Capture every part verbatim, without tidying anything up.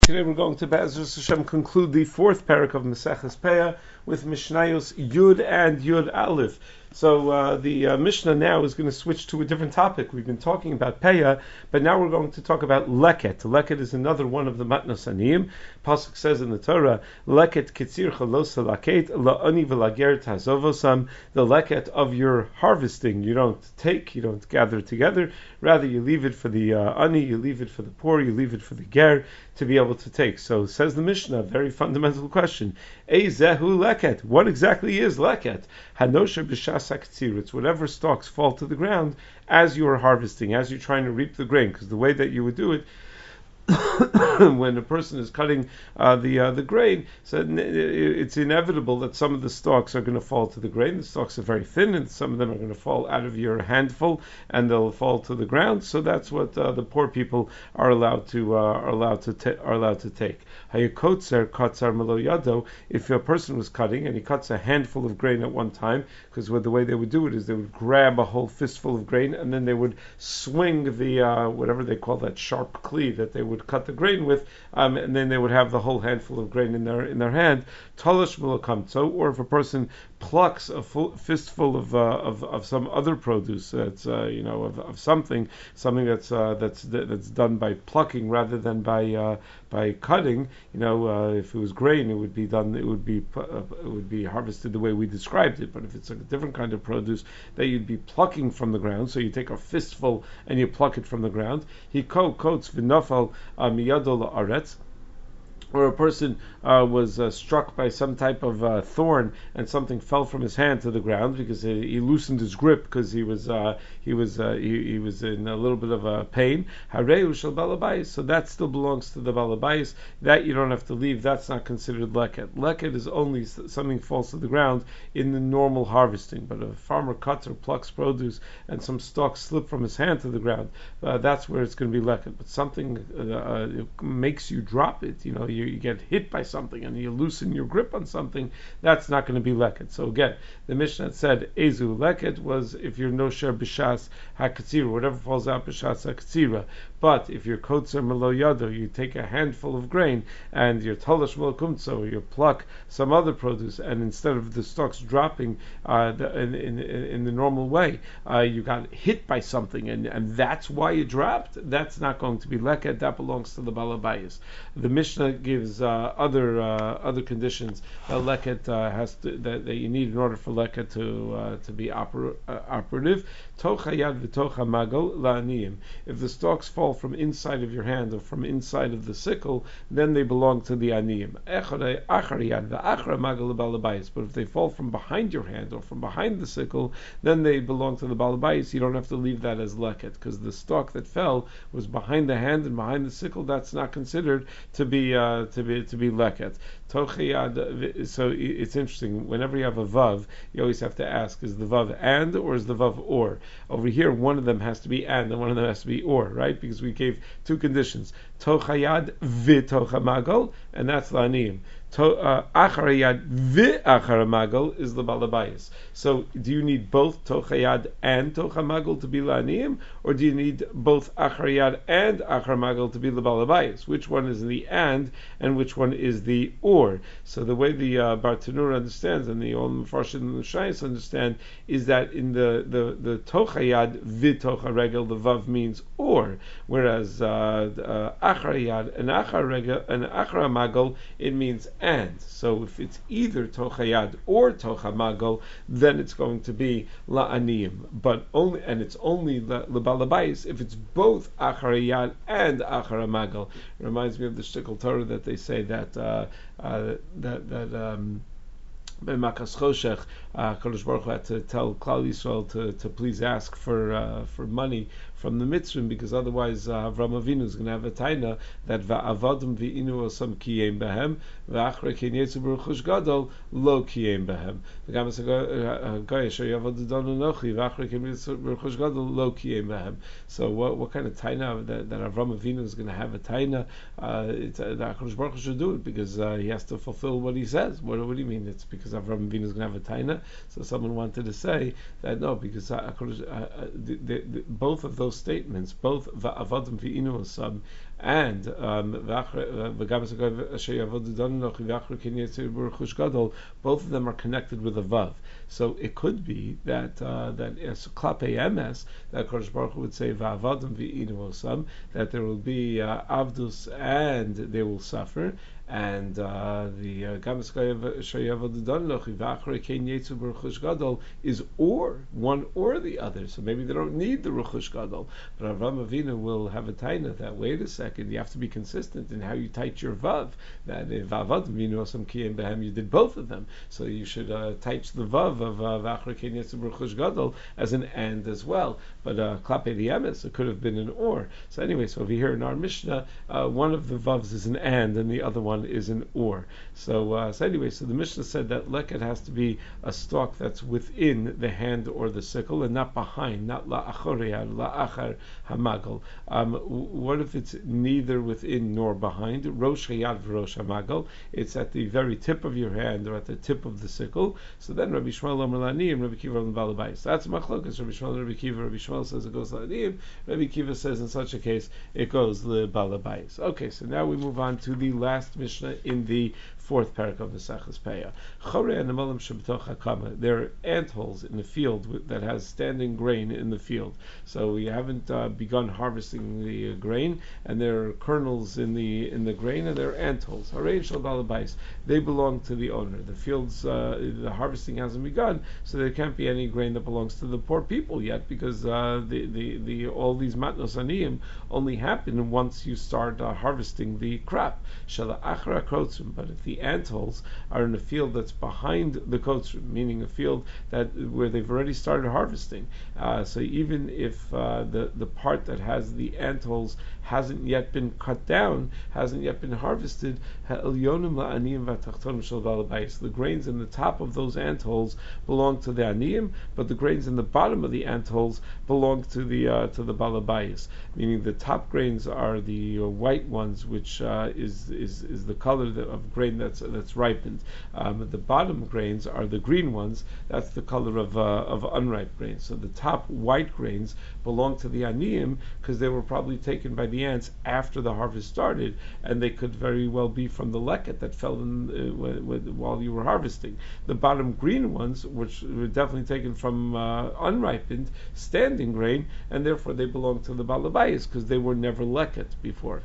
Today we're going to Be'ezus Hashem conclude the fourth parak of Maseches Peah with Mishnayos Yud and Yud Aleph. So uh, the uh, Mishnah now is going to switch to a different topic. We've been talking about Peah, but now we're going to talk about Leket. Leket is another one of the Matnos Aniyim. Pasuk says in the Torah, Leket kitzir chalosa laket la'ani v'lager tazovosam. The Leket of your harvesting, you don't take, you don't gather together. Rather, you leave it for the uh, ani, you leave it for the poor, you leave it for the ger to be able to take. So says the Mishnah, very fundamental question. Eizehu leket. What exactly is leket? Hanosha b'shas haktzir. It's whatever stalks fall to the ground as you are harvesting, as you're trying to reap the grain. Because the way that you would do it, when a person is cutting uh, the uh, the grain, so it's inevitable that some of the stalks are going to fall to the grain. The stalks are very thin, and some of them are going to fall out of your handful, and they'll fall to the ground. So that's what uh, the poor people are allowed to uh, are allowed to ta- are allowed to take. Hayakotzer katzar melo yado. If a person was cutting and he cuts a handful of grain at one time, because the way they would do it is they would grab a whole fistful of grain and then they would swing the uh, whatever they call that sharp cleave that they would cut the grain with, um, and then they would have the whole handful of grain in their in their hand. Talish mulokamtso, or if a person plucks a full, fistful of, uh, of of some other produce, that's uh, you know of, of something something that's uh, that's that's done by plucking rather than by uh, by cutting. You know, uh, if it was grain, it would be done. It would be uh, it would be harvested the way we described it. But if it's a different kind of produce that you'd be plucking from the ground, so you take a fistful and you pluck it from the ground. He co coats v'nafal miyadol aretz. Or a person uh, was uh, struck by some type of uh, thorn and something fell from his hand to the ground because he, he loosened his grip because he was uh, he was uh, he, he was in a little bit of a pain. Hareu shel balabayis, so that still belongs to the balabayis. That you don't have to leave. That's not considered leket. Leket is only something falls to the ground in the normal harvesting. But if a farmer cuts or plucks produce and some stalks slip from his hand to the ground, uh, that's where it's going to be leket. But something uh, uh, makes you drop it. You know. You, you get hit by something and you loosen your grip on something, that's not going to be leket. So again, the Mishnah said Ezu leket was if you're nosher b'shas hakatzira, whatever falls out b'shas hakatzira. But if you're kotzer melo yado, you take a handful of grain and you're tolash melo kumtzo, you pluck some other produce, and instead of the stalks dropping uh, the, in, in, in the normal way, uh, you got hit by something, and, and that's why you dropped. That's not going to be leket. That belongs to the balabayis. The Mishnah gives uh, other uh, other conditions that leket uh, has to, that, that you need in order for leket to uh, to be oper, uh, operative. Tocha yad v'tocha magol la'aniyim. If the stalks fall from inside of your hand or from inside of the sickle, then they belong to the aniyim. Echare achar yad v'achar magol balabayis. But if they fall from behind your hand or from behind the sickle, then they belong to the balabayis. You don't have to leave that as leket because the stalk that fell was behind the hand and behind the sickle. That's not considered to be uh, to be to be leket. Tochiyad. So it's interesting. Whenever you have a vav, you always have to ask: is the vav and or is the vav or? Over here, one of them has to be and, and one of them has to be or, right? Because we gave two conditions: tochayad v'tochamagal, and that's la'aniyim. Acharayad v'acharamagal is the balabayis. So, do you need both tochayad and tochamagal to be la'aniyim, or do you need both acharayad and acharamagal to be the balabayis? Which one is the and, and which one is the or? So, the way the uh, Bartanur understands, and the Olam Farshid and the Shais understand, is that in the the the tochayad v'tocharegel, the vav means or, whereas uh, uh, acharayad and acharegel and acharamagal it means and. So if it's either tochayad or tochamagal, then it's going to be la'aniyim. But only, and it's only lebalabayis if it's both acharayad and acharamagal. It reminds me of the Shtickle Torah that they say that uh, uh, that that. Um, By Makas Choshech, uh, Kodesh Baruch Hu had to tell Klal Yisrael to, to please ask for uh, for money from the Mitzrim, because otherwise uh, Avram Avinu is going to have a taina that va'avadim v'inu osam kiyem behem v'achre ken yetzu b'ruchush gadol lo kiyem behem v'gam es ha'goy asher yavad adonu nochi v'achre ken yetzu b'ruchush gadol lo kiyem behem. So what what kind of taina that, that Avram Avinu is going to have a taina? Uh, it's, uh, the Kodesh Baruch Hu should do it because uh, he has to fulfill what he says. What, what do you mean? It's because Avram Avinu is going to have a taina. So someone wanted to say that no, because uh, uh, the, the, the, both of those statements, both va'avadim v'inu osam and um, both of them are connected with a vav. So it could be that uh, that as klape emes, that Kodesh Baruch Hu would say va'avadim v'inu osam, that there will be uh, avdus and they will suffer, and uh, the gamas is or one or the other. So maybe they don't need the ruchush gadol, but Avraham Avinu will have a taina that wait a second, you have to be consistent in how you tight your vav. That if va'avadim v'inu osam kiyem behem, you did both of them, so you should uh, tight the vav of v'achar kein yetzu b'ruchush gadol as an and as well. But uh, klape the emes, it could have been an or. So anyway, so over here in our Mishnah, uh, one of the vavs is an and, and the other one is an or. So, uh, so anyway, so the Mishnah said that leket has to be a stalk that's within the hand or the sickle and not behind, not la'achoreya, la'achar hamagal. Um, what if it's neither within nor behind? Rosh hayad v'rosh hamagal. It's at the very tip of your hand or at the tip of the sickle. So then Rabbi Shmuel Omer la'aniyim, Rabbi Kiva on balabais. That's machlokas. Rabbi Shmuel and Rabbi Kiva. Rabbi Shmuel says it goes la'aniyim. Rabbi Kiva says in such a case it goes le'balabais. Okay, so now we move on to the last Mishnah in the fourth parak of Maseches Peah. Chorei animalim shebetoch hakama. There are ant holes in the field that has standing grain in the field. So we haven't uh, begun harvesting the uh, grain, and there are kernels in the in the grain, and there are ant holes. Harei shel balabais. They belong to the owner. The fields, uh, the harvesting hasn't begun, so there can't be any grain that belongs to the poor people yet, because uh, the, the the all these matnos aniyim only happen once you start uh, harvesting the crop. Shala achra krotzim. But if the ant holes are in a field that's behind the kotzrim, meaning a field that where they've already started harvesting, uh, so even if uh, the the part that has the ant holes hasn't yet been cut down, hasn't yet been harvested, the grains in the top of those ant holes belong to the aniyim, but the grains in the bottom of the ant holes belong to the uh, to the balabayis. Meaning the top grains are the uh, white ones, which uh, is is is the color that, of grain that's that's ripened. Um, the bottom grains are the green ones. That's the color of uh, of unripe grains. So the top white grains belong to the aniyim because they were probably taken by the ants after the harvest started, and they could very well be from the leket that fell in uh, w- w- while you were harvesting. The bottom green ones, which were definitely taken from uh, unripened standing grain, and therefore they belong to the balabayis because they were never leket before.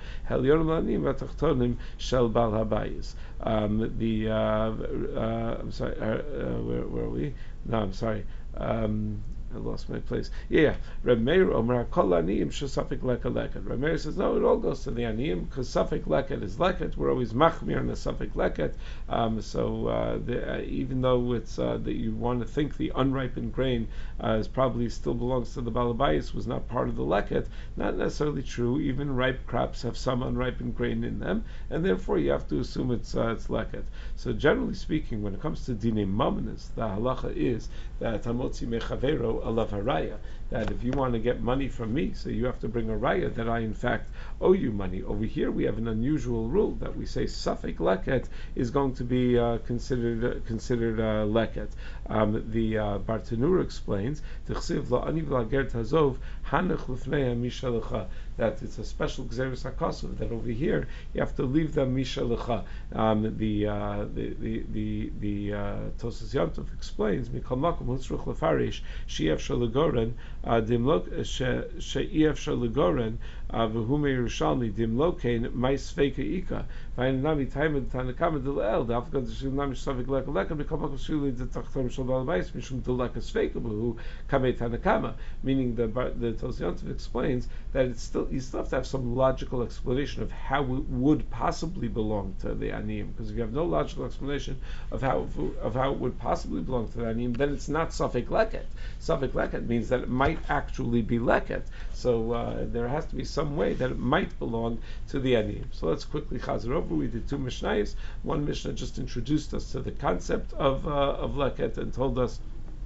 Shel bal habayis. Um, the uh, uh, I'm sorry, uh, uh, where, where are we? No, I'm sorry. Um, I lost my place. Yeah, Reb Meir Omer Kol Aniyim Shesafik Leket Leket. Reb Meir says no, it all goes to the Aniyim because Safik Leket is Leket. We're always machmir on the Safik Leket. Um, so uh, the, uh, even though it's uh, that you want to think the unripened grain uh, is probably still belongs to the Balabayis, was not part of the Leket, not necessarily true. Even ripe crops have some unripened grain in them, and therefore you have to assume it's uh, it's Leket. So generally speaking, when it comes to Dinei Mamanis, the halacha is that Hamotzi Mechavero alav haraya, that if you want to get money from me, so you have to bring a raya that I in fact owe you money. Over here we have an unusual rule that we say safek leket is going to be uh, considered uh, considered uh, leket. Um, the uh, Bartanura explains T'chsiv lo ani v'lager tazov hanech lefnei mishalecha, that it's a special gzeres hakasuv that over here you have to leave them mishalecha. Um, the uh, the the the, the uh, Tosas Yomtov explains mikol makom hutzruch lefarish she'ef shalagoren dimlok she'ef shalagoren v'hu meirushalmi dimlokein mais feika ika v'ayin nami taimed tanakama delel dafkan d'shil nami shavik leka leka mikol makom shili d'tachtom shal balabais mishum d'lekas feika v'hu kamei tanakama. Meaning the the Tosas Yomtov explains that it's still you still have to have some logical explanation of how it would possibly belong to the aniyim. Because if you have no logical explanation of how of how it would possibly belong to the aniyim, then it's not safek leket. Safek leket means that it might actually be leket. So uh, there has to be some way that it might belong to the aniyim. So let's quickly chazer over. We did two mishnayos. One mishnah just introduced us to the concept of uh, of leket and told us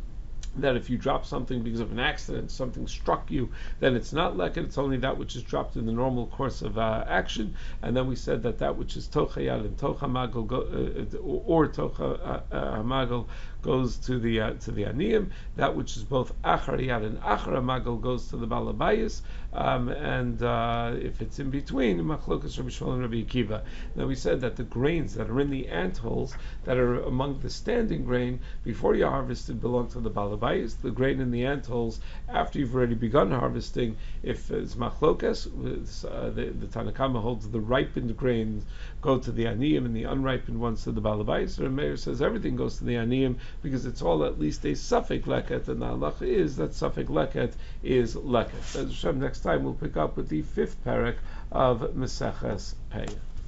that if you drop something because of an accident, something struck you, then it's not leket, it's only that which is dropped in the normal course of uh, action. And then we said that that which is tocha yad and tocha magel go, uh, or tocha uh, uh, magel goes to the uh, to the aniyim. That which is both achar yad and achar magel goes to the balabayis. Um, and uh, if it's in between, machlokas Rabbi Shmuel and Rabbi Akiva. Now we said that the grains that are in the ant holes, that are among the standing grain, before you harvested, belong to the balabayis. The grain in the ant holes, after you've already begun harvesting, if it's machlokas, uh, the, the Tanakama holds the ripened grains go to the aniyim and the unripened ones to the balabayis. The Meir says everything goes to the aniyim because it's all at least a suffix leket, and the halacha is that suffix leket is leket. As Hashem, next time we'll pick up with the fifth parak of Meseches Peah.